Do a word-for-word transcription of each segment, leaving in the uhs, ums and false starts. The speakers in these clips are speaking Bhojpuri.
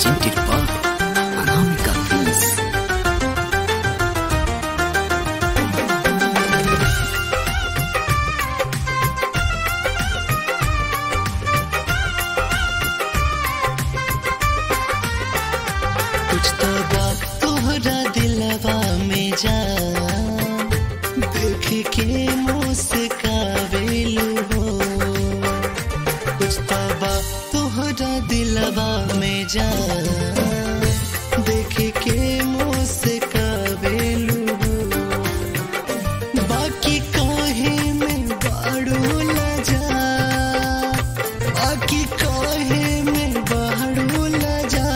presented by Anamika Films. कुछ तो बात तोहरा दिलवा में जा देख के मुस्कावेलू हो। कुछ तो बात तोहरा दिलवा में जा देख के मुस्कावेलू हो। बाकी काहे में बाड़ू ला जा, बाकी काहे में बाड़ू ला जा।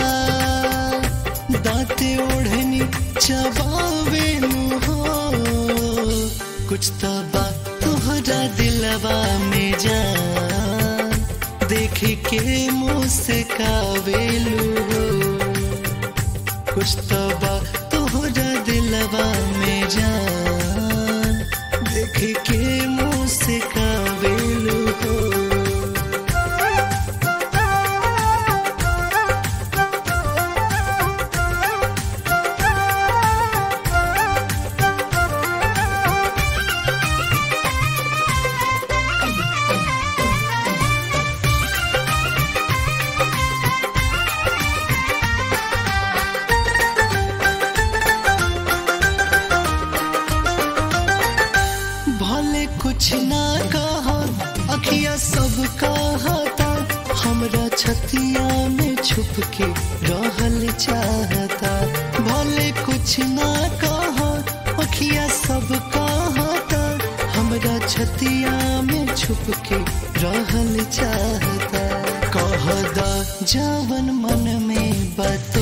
दाते ओढ़नी चबावेलू हो। कुछ तो बात तोहरा दिलवा में जा देख के मुस्कावेलू हो। कुछ तो बात तोहरा दिलवा में जा देख के मुस्कावेलू हो। कुछ ना कहा अखिया सब कहता, हमरा छतिया में छुप के रहल चाहता। भले कुछ ना कहा अखिया सब कहता, हमरा छतिया में छुप के रहल चाहता। कहदा जवन मन में बतो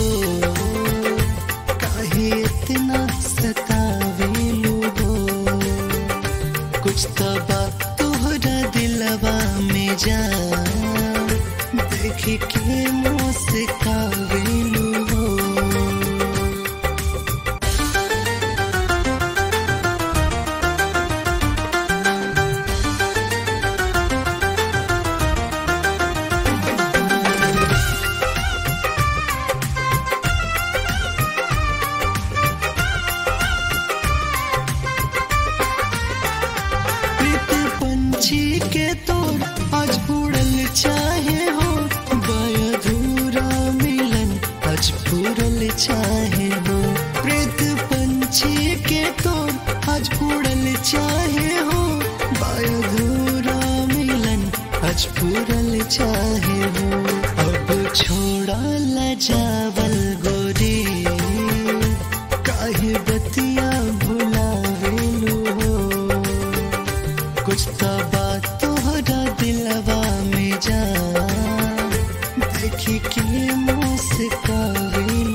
काहे इतना सतावेलू हो। कुछ तो बात तोहरा दिलवा में जा देख के मुस्कावेलू हो। पंछी के तोर आज उड़ल चाहे हो, बायधूरा मिलन आज पूरल चाहे हो। प्रेत पंछी के तोर आज उड़ल चाहे हो, बायधूरा मिलन आज पूरल चाहे हो। अब छोड़ा लजावल गोरी काहे बतिया भुलावेलू हो। कुछ तो बात तोहरा दिलवा में जा देख के मुस्कावेलू